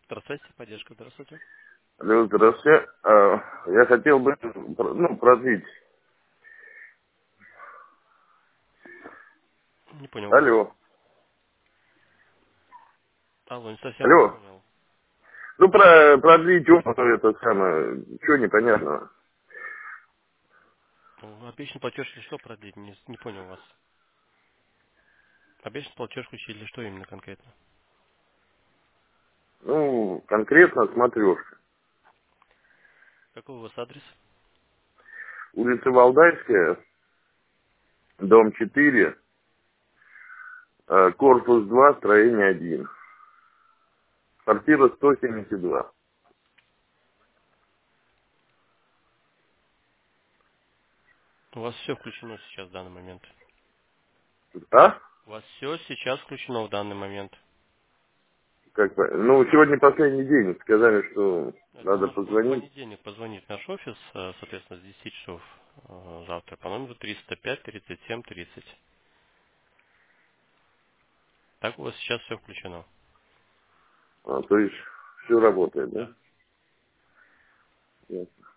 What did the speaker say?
Здравствуйте, поддержка, здравствуйте. Алло, здравствуйте. Я хотел бы, продлить. Не понял вас. Алло, Алло, не совсем вас алло. понял. Ну, продлить опыт, это самое, что непонятно. Ну, обещанный платеж или что продлить? Не понял вас. Обещанный платеж или что именно конкретно? Ну, конкретно смотришь. Какой у вас адрес? Улица Валдайская, дом 4, корпус 2, строение 1. Квартира 172. У вас все включено сейчас в данный момент. А? У вас все сейчас включено в данный момент. Как бы, ну, сегодня последний день. Сказали, что Это надо в позвонить. понедельник позвонит в наш офис, соответственно, с 10 часов завтра по номеру 305 37 30. Так у вас сейчас все включено. То есть все работает, Да. да? Ясно.